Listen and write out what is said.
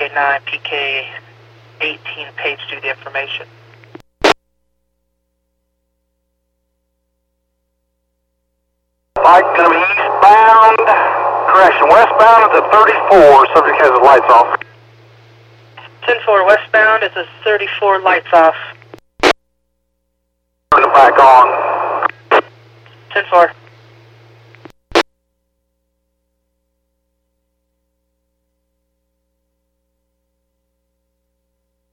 PK9, PK18 page through the information. Mike, going to be eastbound, correction, westbound is a 34, subject has his lights off. 10-4 westbound is a 34, lights off. Turn it back on. 10-4.